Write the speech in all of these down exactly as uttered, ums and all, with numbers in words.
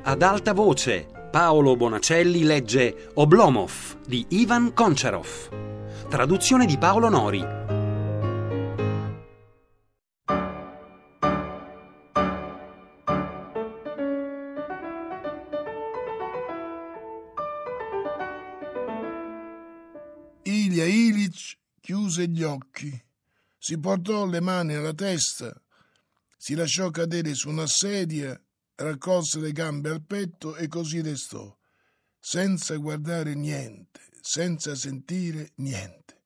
Ad alta voce, Paolo Bonacelli legge Oblomov di Ivan Končarov. Traduzione di Paolo Nori. Ilja Ilitch chiuse gli occhi, si portò le mani alla testa, si lasciò cadere su una sedia, raccolse le gambe al petto e così restò, senza guardare niente, senza sentire niente.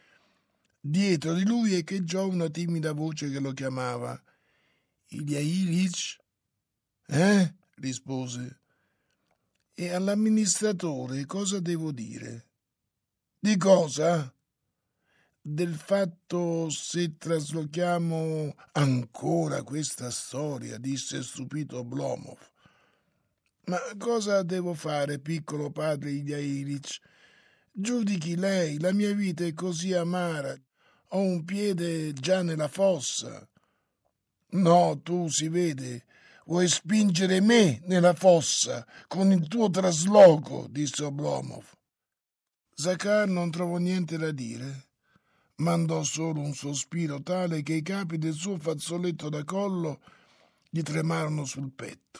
Dietro di lui echeggiò una timida voce che lo chiamava. Ilja Ilitch? Eh? rispose. E all'amministratore cosa devo dire? Di cosa? Del fatto se traslochiamo ancora questa storia, disse stupito Oblomov. Ma cosa devo fare, piccolo padre Ilja Ilitch? Giudichi lei, la mia vita è così amara, ho un piede già nella fossa. No, tu si vede, vuoi spingere me nella fossa con il tuo trasloco, disse Oblomov. Zakhar non trovò niente da dire. Mandò solo un sospiro tale che i capi del suo fazzoletto da collo gli tremarono sul petto.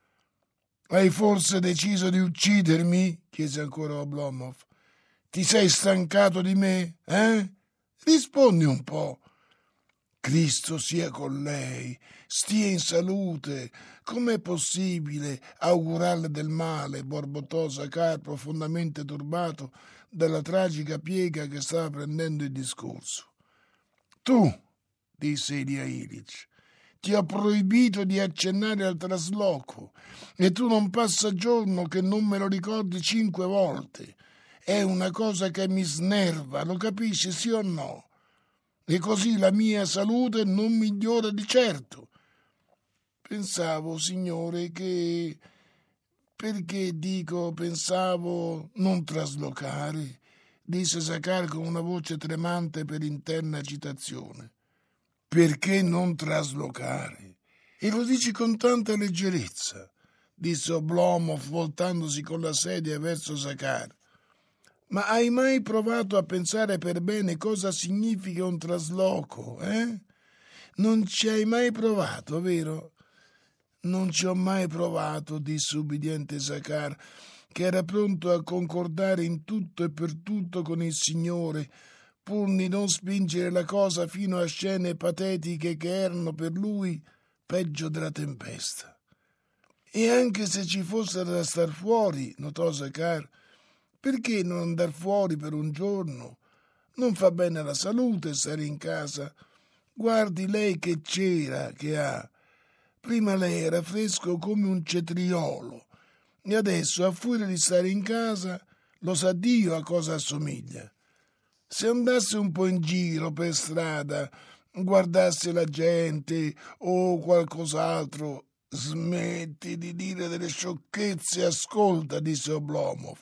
Hai forse deciso di uccidermi? Chiese ancora Oblomov. Ti sei stancato di me, eh? Rispondi un po'. Cristo sia con lei, stia in salute. Com'è possibile augurarle del male? Borbottò Zakhar, profondamente turbato dalla tragica piega che stava prendendo il discorso. Tu, disse Ilja Ilitch, ti ho proibito di accennare al trasloco e tu non passa giorno che non me lo ricordi cinque volte. È una cosa che mi snerva, lo capisci, sì o no? E così la mia salute non migliora di certo. Pensavo, signore, che... Perché dico, pensavo, non traslocare, disse Zakhar con una voce tremante per interna agitazione. Perché non traslocare? E lo dici con tanta leggerezza, disse Oblomov voltandosi con la sedia verso Zakhar. Ma hai mai provato a pensare per bene cosa significa un trasloco, eh? Non ci hai mai provato, vero? Non ci ho mai provato, disse ubbidiente Zakhar, che era pronto a concordare in tutto e per tutto con il Signore, pur di non spingere la cosa fino a scene patetiche che erano per lui peggio della tempesta. E anche se ci fosse da star fuori, notò Zakhar, perché non andar fuori per un giorno? Non fa bene alla salute stare in casa. Guardi lei che cera che ha. Prima lei era fresco come un cetriolo e adesso, a furia di stare in casa, lo sa Dio a cosa assomiglia. Se andasse un po' in giro per strada, guardasse la gente o qualcos'altro, smetti di dire delle sciocchezze, ascolta, disse Oblomov.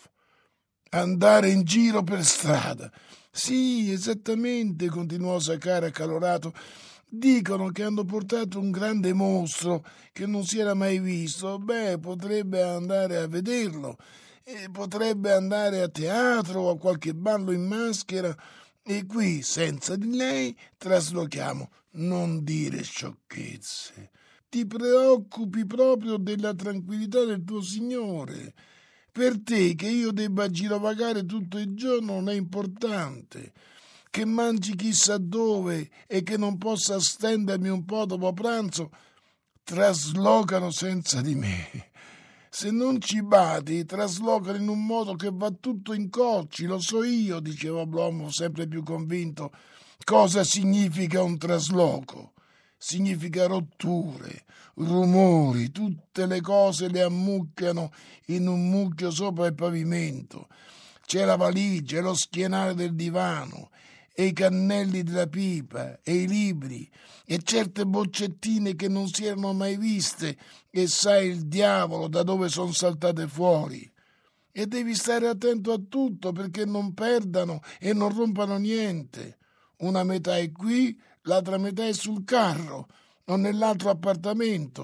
Andare in giro per strada. Sì, esattamente, continuò Zakhar accalorato. Dicono che hanno portato un grande mostro che non si era mai visto. Beh, potrebbe andare a vederlo, e potrebbe andare a teatro o a qualche ballo in maschera, e qui, senza di lei, traslochiamo. Non dire sciocchezze. Ti preoccupi proprio della tranquillità del tuo Signore. Per te che io debba girovagare tutto il giorno non è importante. Che mangi chissà dove e che non possa stendermi un po' dopo pranzo, traslocano senza di me. Se non ci badi, traslocano in un modo che va tutto in cocci, lo so io, diceva Oblomov sempre più convinto. Cosa significa un trasloco? Significa rotture, rumori, tutte le cose le ammucchiano in un mucchio sopra il pavimento. C'è la valigia e lo schienale del divano, e i cannelli della pipa, e i libri, e certe boccettine che non si erano mai viste, e sai il diavolo da dove sono saltate fuori. E devi stare attento a tutto perché non perdano e non rompano niente. Una metà è qui, l'altra metà è sul carro o nell'altro appartamento.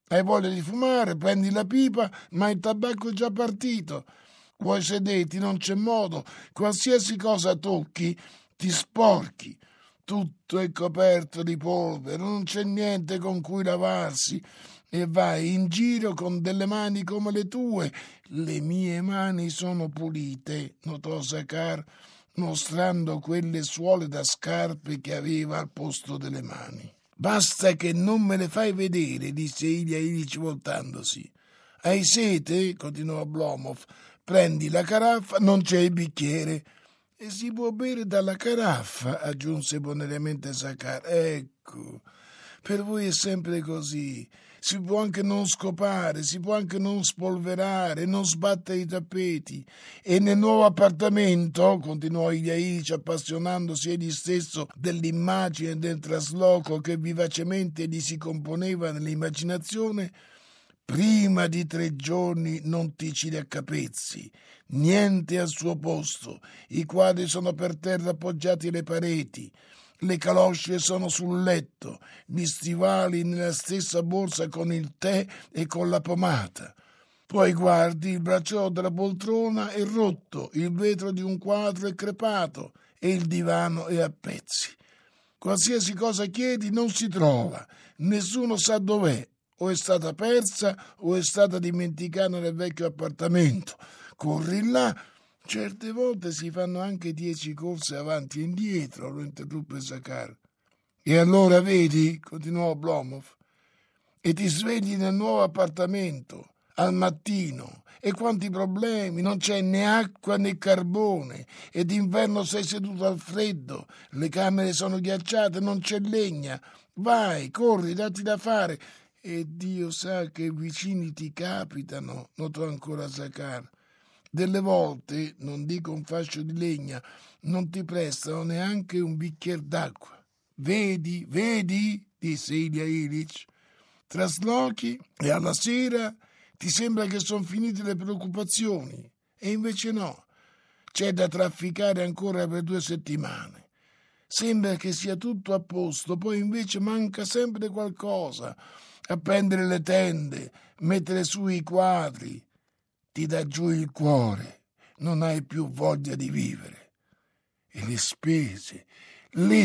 Hai voglia di fumare, prendi la pipa, ma il tabacco è già partito. Vuoi sederti, non c'è modo. Qualsiasi cosa tocchi, ti sporchi. Tutto è coperto di polvere, non c'è niente con cui lavarsi. E vai in giro con delle mani come le tue. Le mie mani sono pulite, notò Sakar, mostrando quelle suole da scarpe che aveva al posto delle mani. Basta che non me le fai vedere, disse Ilya Ilyich voltandosi. Hai sete? Continuò Oblomov. Prendi la caraffa, non c'è il bicchiere. E si può bere dalla caraffa, aggiunse bonariamente Sakar. Ecco, per voi è sempre così. Si può anche non scopare, si può anche non spolverare, non sbattere i tappeti. E nel nuovo appartamento, continuò Ilya Ilyich appassionandosi egli stesso dell'immagine del trasloco che vivacemente gli si componeva nell'immaginazione, prima di tre giorni non ti ci raccapezzi, niente al suo posto, i quadri sono per terra appoggiati alle pareti, le calosce sono sul letto, gli stivali nella stessa borsa con il tè e con la pomata. Poi guardi, il bracciolo della poltrona è rotto, il vetro di un quadro è crepato e il divano è a pezzi. Qualsiasi cosa chiedi non si trova, nessuno sa dov'è, o è stata persa o è stata dimenticata nel vecchio appartamento. Corri là. Certe volte si fanno anche dieci corse avanti e indietro, lo interruppe Sakar. E allora vedi, continuò Oblomov, e ti svegli nel nuovo appartamento, al mattino, e quanti problemi, non c'è né acqua né carbone, e d'inverno sei seduto al freddo, le camere sono ghiacciate, non c'è legna. Vai, corri, datti da fare. E Dio sa che vicini ti capitano, notò ancora Sakar. Delle volte, non dico un fascio di legna, non ti prestano neanche un bicchiere d'acqua. Vedi, vedi, disse Ilya Ilyich, traslochi e alla sera ti sembra che sono finite le preoccupazioni, e invece no, c'è da trafficare ancora per due settimane. Sembra che sia tutto a posto, poi invece manca sempre qualcosa, appendere le tende, mettere su i quadri. Ti dà giù il cuore, non hai più voglia di vivere. E le spese, le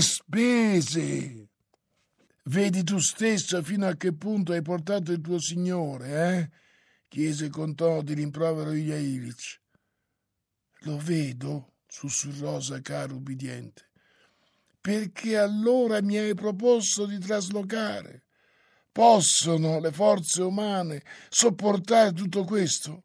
spese! Vedi tu stesso fino a che punto hai portato il tuo signore, eh? Chiese con tono di rimprovero Ilya Ilyich. Lo vedo, sussurrò Sakar ubbidiente. Perché allora mi hai proposto di traslocare? Possono le forze umane sopportare tutto questo?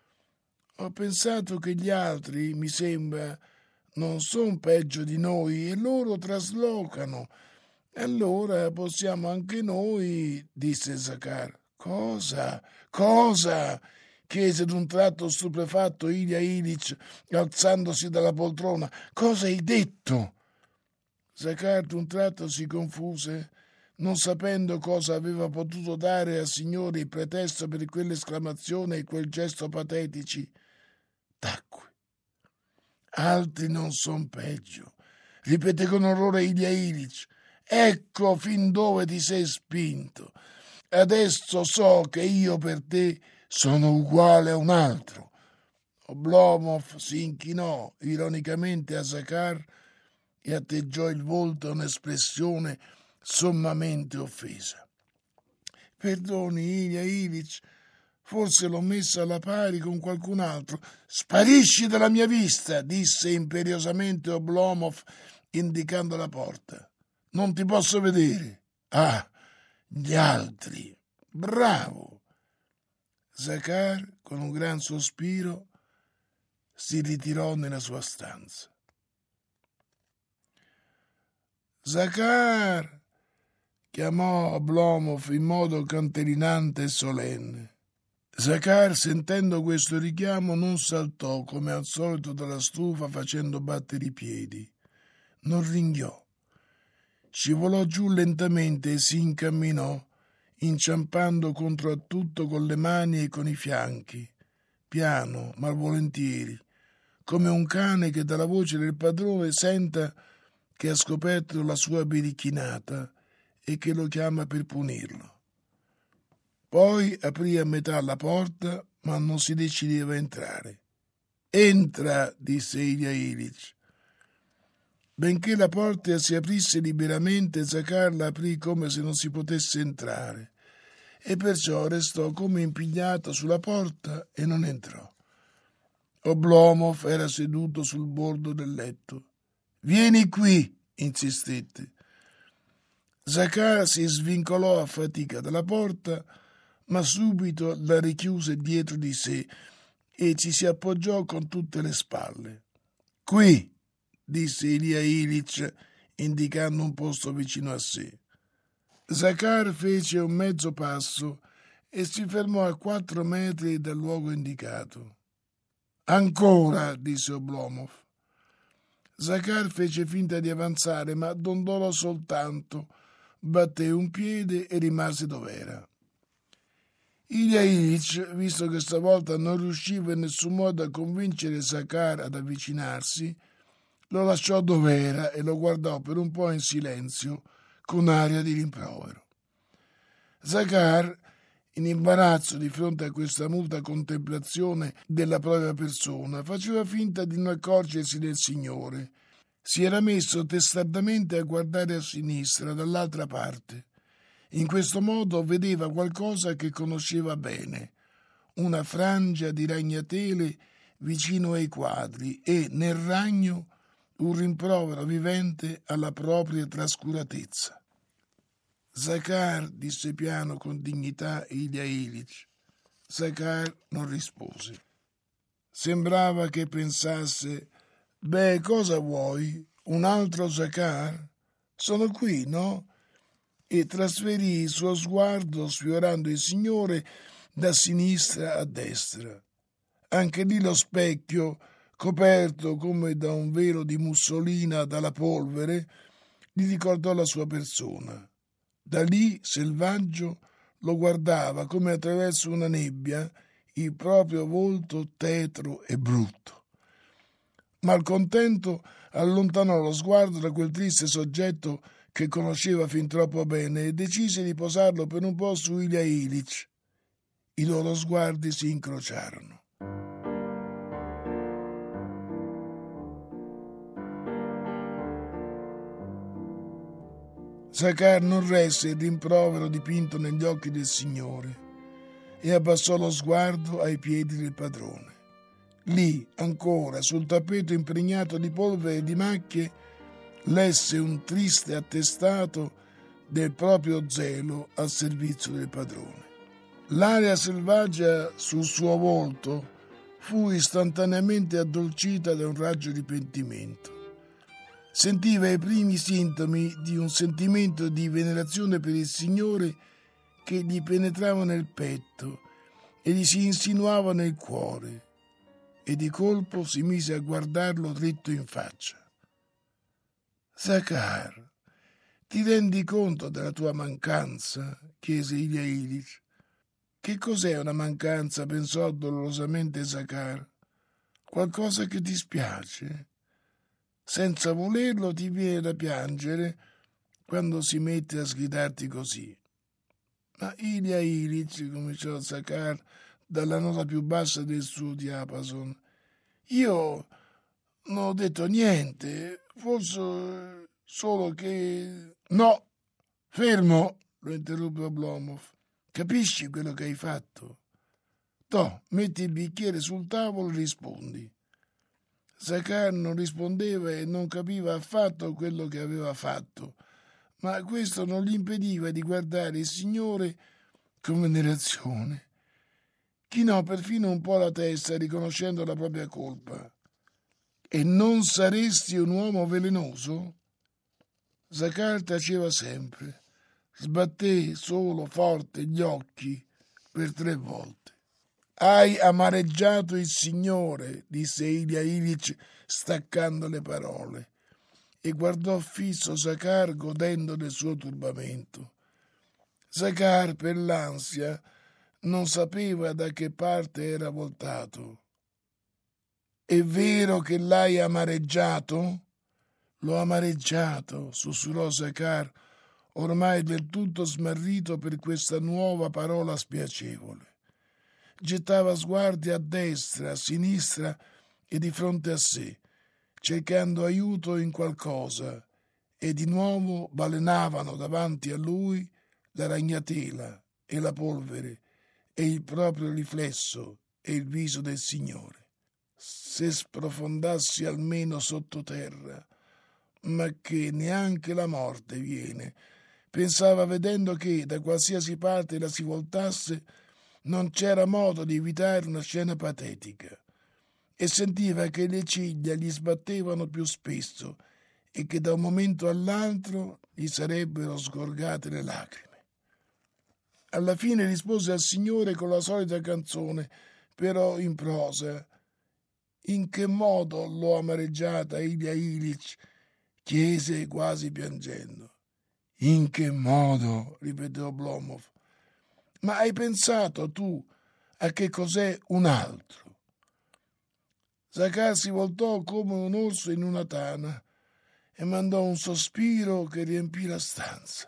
Ho pensato che gli altri, mi sembra, non sono peggio di noi e loro traslocano. Allora possiamo anche noi, disse Sakar. Cosa? Cosa? Chiese d'un tratto stupefatto Ilya Ilyich, alzandosi dalla poltrona. Cosa hai detto? Sakar d'un tratto si confuse, non sapendo cosa aveva potuto dare al signore il pretesto per quell'esclamazione e quel gesto patetici. Tacque. Altri non son peggio, ripeté con orrore Ilya Ilyich. Ecco fin dove ti sei spinto. Adesso so che io per te sono uguale a un altro. Oblomov si inchinò ironicamente a Sakar e atteggiò il volto a un'espressione sommamente offesa. Perdoni, Ilya Ilyich, forse l'ho messa alla pari con qualcun altro. Sparisci dalla mia vista, disse imperiosamente Oblomov, indicando la porta. Non ti posso vedere. Ah, gli altri. Bravo. Sakar, con un gran sospiro, si ritirò nella sua stanza. Sakar, chiamò Oblomov in modo cantilinante e solenne. Sakar, sentendo questo richiamo, non saltò come al solito dalla stufa facendo battere i piedi. Non ringhiò. Scivolò giù lentamente e si incamminò, inciampando contro a tutto con le mani e con i fianchi, piano, malvolentieri, come un cane che dalla voce del padrone senta che ha scoperto la sua birichinata e che lo chiama per punirlo. Poi aprì a metà la porta, ma non si decideva a entrare. «Entra», disse Ilja Ilic. Benché la porta si aprisse liberamente, Zakhar la aprì come se non si potesse entrare e perciò restò come impigliato sulla porta e non entrò. Oblomov era seduto sul bordo del letto. «Vieni qui», insistette. Zakhar si svincolò a fatica dalla porta, ma subito la richiuse dietro di sé e ci si appoggiò con tutte le spalle. «Qui», disse Ilja Ilic, indicando un posto vicino a sé. Zakhar fece un mezzo passo e si fermò a quattro metri dal luogo indicato. «Ancora», disse Oblomov. Zakhar fece finta di avanzare, ma dondolò soltanto, batté un piede e rimase dov'era. Ilja Ilic, visto che stavolta non riusciva in nessun modo a convincere Zakhar ad avvicinarsi, lo lasciò dov'era e lo guardò per un po' in silenzio, con aria di rimprovero. Zakhar, in imbarazzo di fronte a questa muta contemplazione della propria persona, faceva finta di non accorgersi del Signore. Si era messo testardamente a guardare a sinistra, dall'altra parte. In questo modo vedeva qualcosa che conosceva bene, una frangia di ragnatele vicino ai quadri e, nel ragno, un rimprovero vivente alla propria trascuratezza. «Zakhar», disse piano con dignità Ilja Ilic. Zakhar non rispose. Sembrava che pensasse: «Beh, cosa vuoi? Un altro Zakhar? Sono qui, no?» E trasferì il suo sguardo, sfiorando il Signore, da sinistra a destra. Anche lì lo specchio, coperto come da un velo di mussolina dalla polvere, gli ricordò la sua persona. Da lì, selvaggio, lo guardava come attraverso una nebbia il proprio volto tetro e brutto. Malcontento, allontanò lo sguardo da quel triste soggetto che conosceva fin troppo bene e decise di posarlo per un po' su Ilja Ilic. I loro sguardi si incrociarono. Zakhar non resse il rimprovero dipinto negli occhi del Signore e abbassò lo sguardo ai piedi del padrone. Lì, ancora, sul tappeto impregnato di polvere e di macchie, lesse un triste attestato del proprio zelo al servizio del padrone. L'aria selvaggia sul suo volto fu istantaneamente addolcita da un raggio di pentimento. Sentiva i primi sintomi di un sentimento di venerazione per il Signore che gli penetrava nel petto e gli si insinuava nel cuore, e di colpo si mise a guardarlo dritto in faccia. «Zakhar, ti rendi conto della tua mancanza?» chiese Ilja Ilic. «Che cos'è una mancanza?» pensò dolorosamente Zakhar. «Qualcosa che ti spiace? Senza volerlo ti viene da piangere quando si mette a sgridarti così». «Ma Ilja Ilic», cominciò Zakhar dalla nota più bassa del suo diapason, «io non ho detto niente, forse solo che...» «No, fermo», lo interruppe Oblomov. «Capisci quello che hai fatto? Toh, metti il bicchiere sul tavolo e rispondi». Zakhar non rispondeva e non capiva affatto quello che aveva fatto, ma questo non gli impediva di guardare il Signore con venerazione. Chinò perfino un po' la testa, riconoscendo la propria colpa. «E non saresti un uomo velenoso?» Zakhar taceva sempre. Sbatté solo forte gli occhi per tre volte. «Hai amareggiato il Signore», disse Ilja Ilic staccando le parole, e guardò fisso Zakhar godendo del suo turbamento. Zakhar, per l'ansia, non sapeva da che parte era voltato. «È vero che l'hai amareggiato?» «L'ho amareggiato», sussurrò Zakhar, ormai del tutto smarrito per questa nuova parola spiacevole. Gettava sguardi a destra, a sinistra e di fronte a sé, cercando aiuto in qualcosa, e di nuovo balenavano davanti a lui la ragnatela e la polvere e il proprio riflesso e il viso del Signore. Se sprofondassi almeno sottoterra, ma che neanche la morte viene, pensava, vedendo che da qualsiasi parte la si voltasse non c'era modo di evitare una scena patetica, e sentiva che le ciglia gli sbattevano più spesso e che da un momento all'altro gli sarebbero sgorgate le lacrime. Alla fine rispose al Signore con la solita canzone, però in prosa. In che modo l'ho amareggiata Ilya Ilich? Chiese quasi piangendo. In che modo? Ripeté Oblomov. Ma hai pensato tu a che cos'è un altro? Zakhar si voltò come un orso in una tana e mandò un sospiro che riempì la stanza.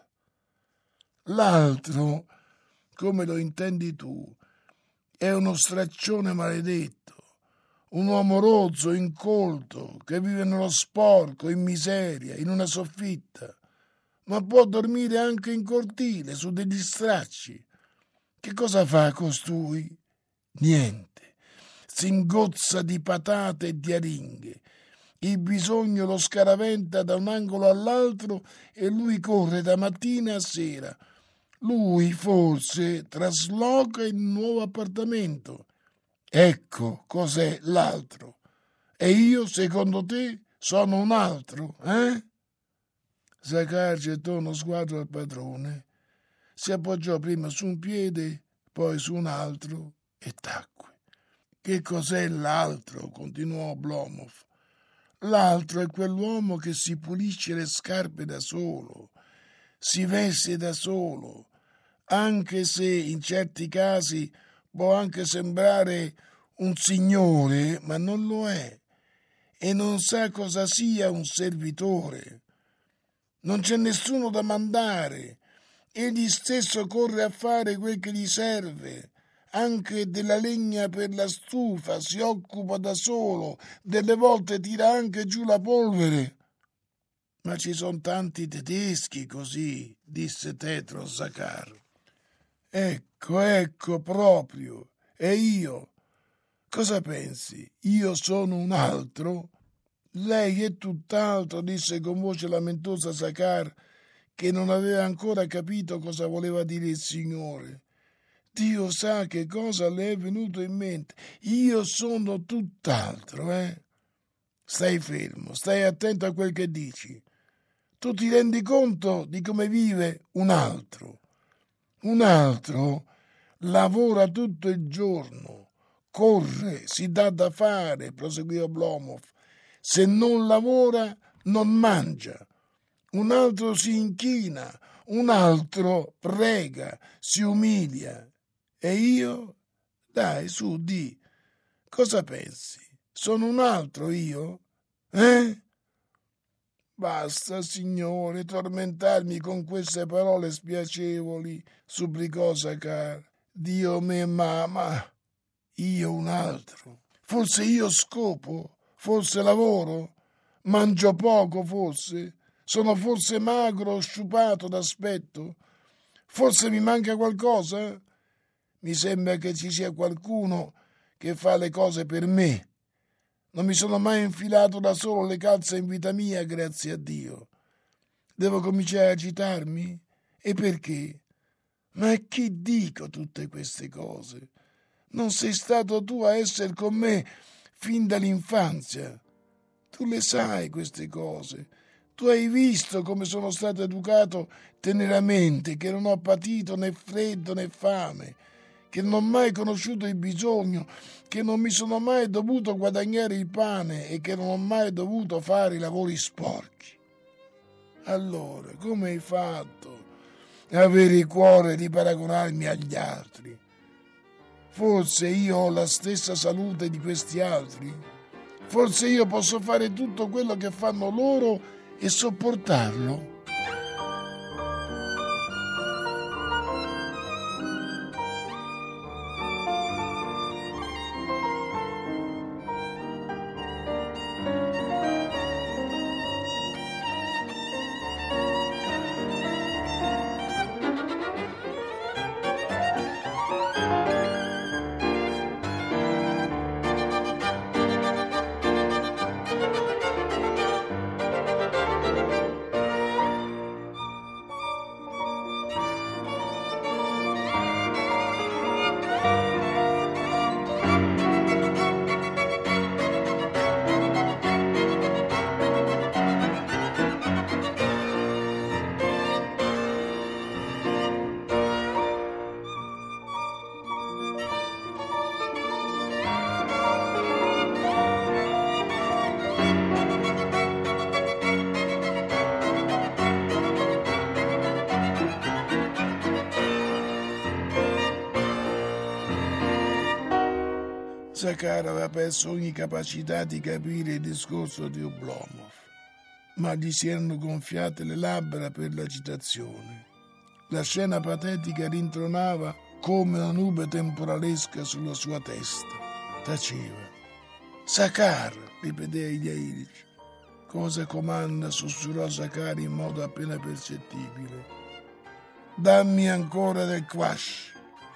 L'altro, come lo intendi tu, è uno straccione maledetto, un uomo rozzo, incolto, che vive nello sporco, in miseria, in una soffitta, ma può dormire anche in cortile, su degli stracci. Che cosa fa costui? Niente. Si ingozza di patate e di aringhe. Il bisogno lo scaraventa da un angolo all'altro e lui corre da mattina a sera. Lui forse trasloca il nuovo appartamento. Ecco cos'è l'altro. E io, secondo te, sono un altro, eh? Zakhar gettò uno sguardo al padrone, si appoggiò prima su un piede, poi su un altro e tacque. Che cos'è l'altro? Continuò Oblomov. L'altro è quell'uomo che si pulisce le scarpe da solo, si veste da solo, anche se in certi casi può anche sembrare un signore, ma non lo è, e non sa cosa sia un servitore. Non c'è nessuno da mandare, egli stesso corre a fare quel che gli serve. Anche della legna per la stufa si occupa da solo, delle volte tira anche giù la polvere. Ma ci sono tanti tedeschi così, disse tetro Zakhar. Ecco, ecco proprio. E io? Cosa pensi? Io sono un altro? Lei è tutt'altro, disse con voce lamentosa Zakhar, che non aveva ancora capito cosa voleva dire il Signore. Dio sa che cosa le è venuto in mente. Io sono tutt'altro, eh? Stai fermo, stai attento a quel che dici. Tu ti rendi conto di come vive un altro? Un altro lavora tutto il giorno, corre, si dà da fare, proseguì Oblomov. Se non lavora, non mangia. Un altro si inchina, un altro prega, si umilia. E io? Dai, su, di. Cosa pensi? Sono un altro io? Eh? Basta, Signore, tormentarmi con queste parole spiacevoli, supplicò Zakhar. Dio me mamma. Io un altro. Forse io scopo, forse lavoro, mangio poco forse, sono forse magro, sciupato d'aspetto, forse mi manca qualcosa? Mi sembra che ci sia qualcuno che fa le cose per me. Non mi sono mai infilato da solo le calze in vita mia, grazie a Dio. Devo cominciare a agitarmi? E perché? Ma a chi dico tutte queste cose? Non sei stato tu a essere con me fin dall'infanzia. Tu le sai queste cose. Tu hai visto come sono stato educato teneramente, che non ho patito né freddo né fame, che non ho mai conosciuto il bisogno, che non mi sono mai dovuto guadagnare il pane e che non ho mai dovuto fare i lavori sporchi. Allora, come hai fatto a avere il cuore di paragonarmi agli altri? Forse io ho la stessa salute di questi altri? Forse io posso fare tutto quello che fanno loro e sopportarlo? Zakhar aveva perso ogni capacità di capire il discorso di Oblomov, ma gli si erano gonfiate le labbra per l'agitazione. La scena patetica rintronava come una nube temporalesca sulla sua testa. Taceva. Zakhar, ripeté Ilya Ilyich. Cosa comanda? Sussurrò Zakhar in modo appena percettibile. Dammi ancora del quash.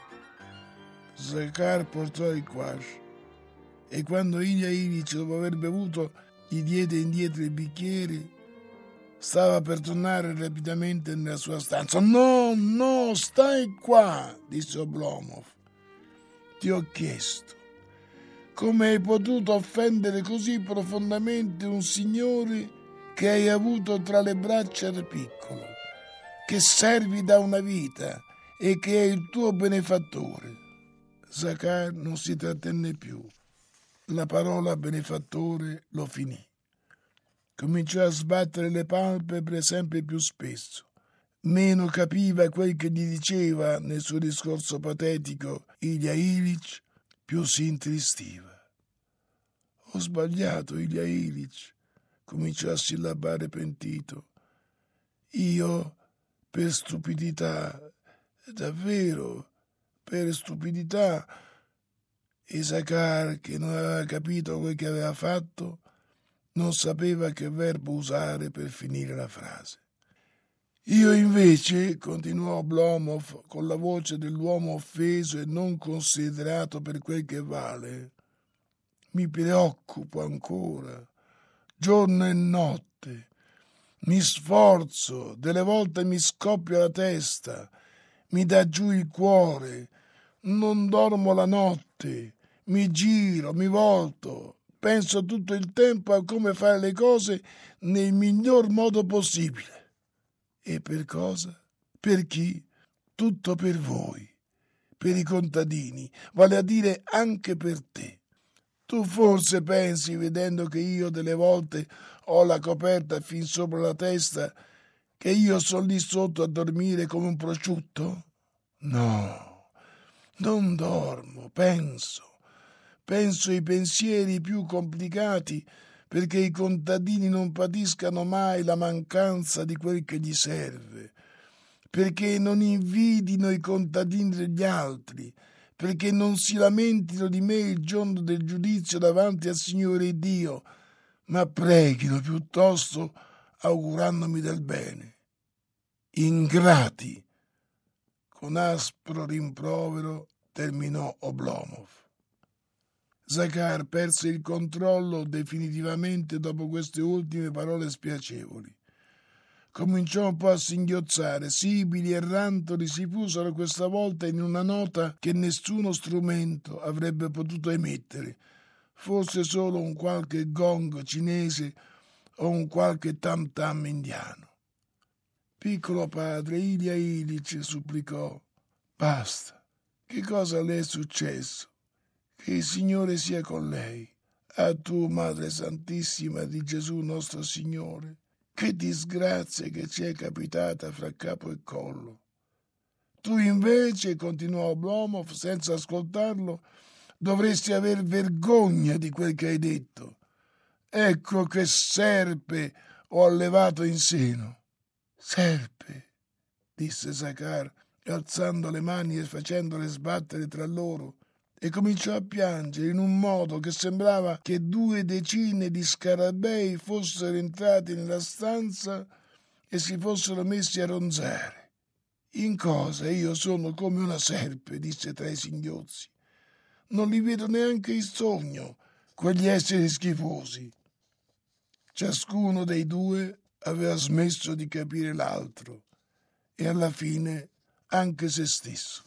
Zakhar portò il quash e quando Ilya Ilyich, dopo aver bevuto, gli diede indietro il bicchiere, stava per tornare rapidamente nella sua stanza. No, no, stai qua, disse Oblomov. Ti ho chiesto come hai potuto offendere così profondamente un signore che hai avuto tra le braccia da piccolo, che servi da una vita e che è il tuo benefattore. Zakhar non si trattenne più. La parola benefattore lo finì. Cominciò a sbattere le palpebre sempre più spesso. Meno capiva quel che gli diceva nel suo discorso patetico Ilya Ilyich, più si intristiva. Ho sbagliato, Ilya Ilyich, cominciò a sillabare pentito. Io, per stupidità, davvero, per stupidità. E Zakhar, che non aveva capito quel che aveva fatto, non sapeva che verbo usare per finire la frase. Io invece, continuò Oblomov con la voce dell'uomo offeso e non considerato per quel che vale, mi preoccupo ancora, giorno e notte, mi sforzo, delle volte mi scoppia la testa, mi dà giù il cuore, non dormo la notte, mi giro, mi volto, penso tutto il tempo a come fare le cose nel miglior modo possibile. E per cosa? Per chi? Tutto per voi, per i contadini, vale a dire anche per te. Tu forse pensi, vedendo che io delle volte ho la coperta fin sopra la testa, che io sono lì sotto a dormire come un prosciutto? No, non dormo, penso. Penso ai pensieri più complicati perché i contadini non patiscano mai la mancanza di quel che gli serve, perché non invidino i contadini degli altri, perché non si lamentino di me il giorno del giudizio davanti al Signore Dio, ma preghino piuttosto augurandomi del bene. Ingrati! Con aspro rimprovero terminò Oblomov. Zakhar perse il controllo definitivamente dopo queste ultime parole spiacevoli. Cominciò un po' a singhiozzare, sibili e rantoli si fusero questa volta in una nota che nessuno strumento avrebbe potuto emettere, forse solo un qualche gong cinese o un qualche tam tam indiano. Piccolo padre, Ilya Ilyich supplicò, basta, che cosa le è successo? Che il Signore sia con lei. A tu, Madre Santissima di Gesù nostro Signore, che disgrazia che ci è capitata fra capo e collo. Tu invece, continuò Oblomov senza ascoltarlo, dovresti aver vergogna di quel che hai detto. Ecco che serpe ho allevato in seno. Serpe, disse Zakhar, alzando le mani e facendole sbattere tra loro, e cominciò a piangere in un modo che sembrava che due decine di scarabei fossero entrati nella stanza e si fossero messi a ronzare. In cosa io sono come una serpe, disse tra i singhiozzi. Non li vedo neanche in sogno, quegli esseri schifosi. Ciascuno dei due aveva smesso di capire l'altro e alla fine anche se stesso.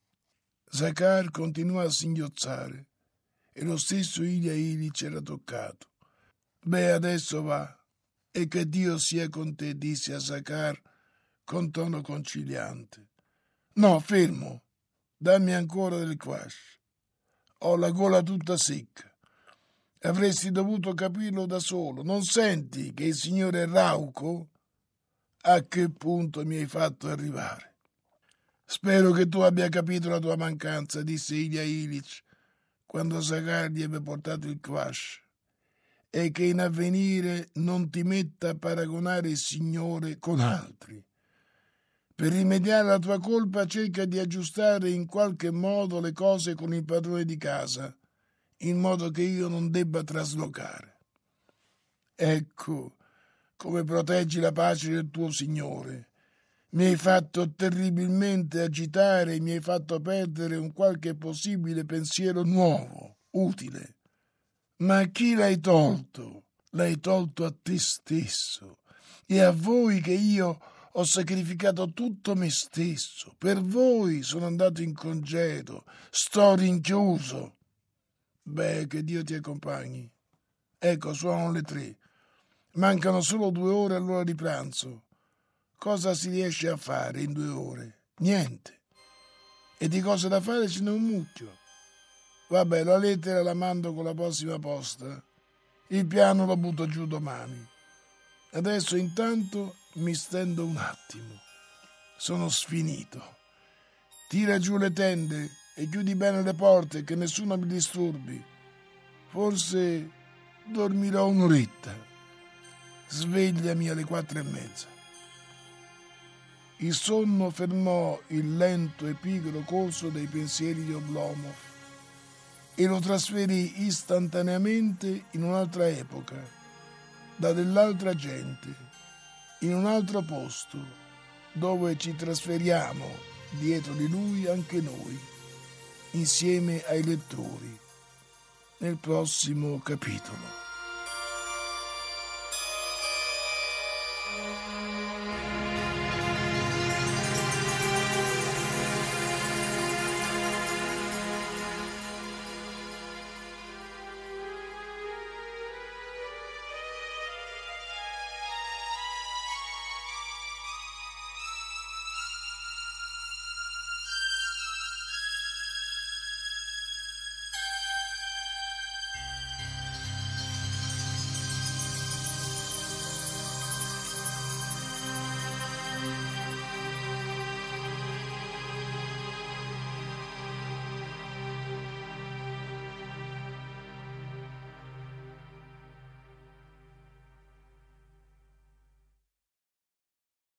Zakhar continuò a singhiozzare e lo stesso Ilya Ilyich era toccato. Beh, adesso va, e che Dio sia con te, disse a Zakhar con tono conciliante. No, fermo, dammi ancora del quash. Ho la gola tutta secca. Avresti dovuto capirlo da solo. Non senti che il Signore è rauco? A che punto mi hai fatto arrivare? Spero che tu abbia capito la tua mancanza, disse Ilya Ilyich, quando Sagar gli aveva portato il Kvash, è che in avvenire non ti metta a paragonare il Signore con altri. Per rimediare alla tua colpa cerca di aggiustare in qualche modo le cose con il padrone di casa, in modo che io non debba traslocare. Ecco come proteggi la pace del tuo Signore. Mi hai fatto terribilmente agitare e mi hai fatto perdere un qualche possibile pensiero nuovo, utile. Ma a chi l'hai tolto? L'hai tolto a te stesso e a voi che io ho sacrificato tutto me stesso. Per voi sono andato in congedo, sto rinchiuso. Beh, che Dio ti accompagni. Ecco, suonano le tre. Mancano solo due ore all'ora di pranzo. Cosa si riesce a fare in due ore? Niente. E di cose da fare ce n'è un mucchio. Vabbè, la lettera la mando con la prossima posta. Il piano lo butto giù domani. Adesso intanto mi stendo un attimo. Sono sfinito. Tira giù le tende e chiudi bene le porte che nessuno mi disturbi. Forse dormirò un'oretta. Svegliami alle quattro e mezza. Il sonno fermò il lento e pigro corso dei pensieri di Oblomov e lo trasferì istantaneamente in un'altra epoca, da dell'altra gente, in un altro posto, dove ci trasferiamo dietro di lui anche noi, insieme ai lettori, nel prossimo capitolo.